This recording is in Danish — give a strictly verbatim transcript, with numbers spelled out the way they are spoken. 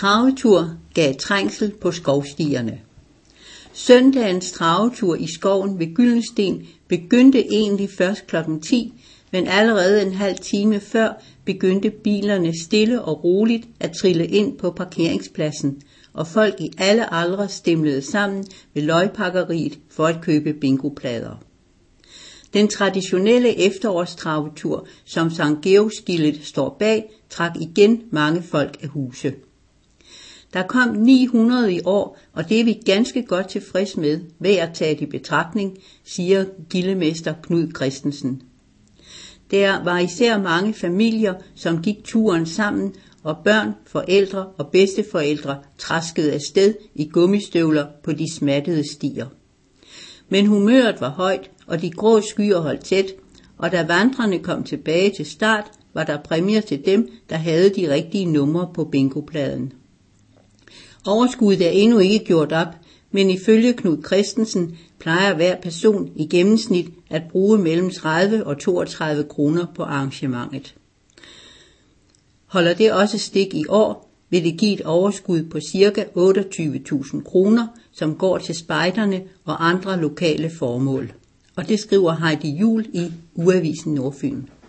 Travetur gav trængsel på skovstierne. Søndagens travetur i skoven ved Gyldensten begyndte egentlig først klokken ti, men allerede en halv time før begyndte bilerne stille og roligt at trille ind på parkeringspladsen, og folk i alle aldre stemlede sammen ved løgpakkeriet for at købe bingoplader. Den traditionelle efterårstravetur, som Sankt Georgsgildet står bag, trak igen mange folk af huse. Der kom ni hundrede i år, og det er vi ganske godt tilfreds med, ved at tage i betragtning, siger gildemester Knud Christensen. Der var især mange familier, som gik turen sammen, og børn, forældre og bedsteforældre traskede afsted i gummistøvler på de smattede stier. Men humøret var højt, og de grå skyer holdt tæt, og da vandrerne kom tilbage til start, var der præmier til dem, der havde de rigtige numre på bingopladen. Overskuddet er endnu ikke gjort op, men ifølge Knud Christensen plejer hver person i gennemsnit at bruge mellem tredive og toogtredive kroner på arrangementet. Holder det også stik i år, vil det give et overskud på ca. otteogtyve tusind kroner, som går til spejderne og andre lokale formål. Og det skriver Heidi Juhl i Ugeavisen Nordfyn.